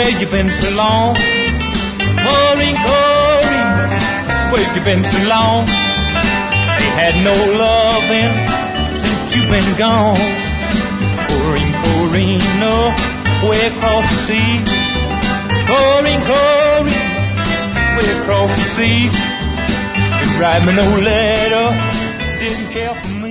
where you been so long? Maureen, Corrine, where you been so long? They had no loving since you've been gone. Corrine, Corrine, way across the sea. Corrine, Corrine, way across the sea. Didn't write me no letter, didn't care for me.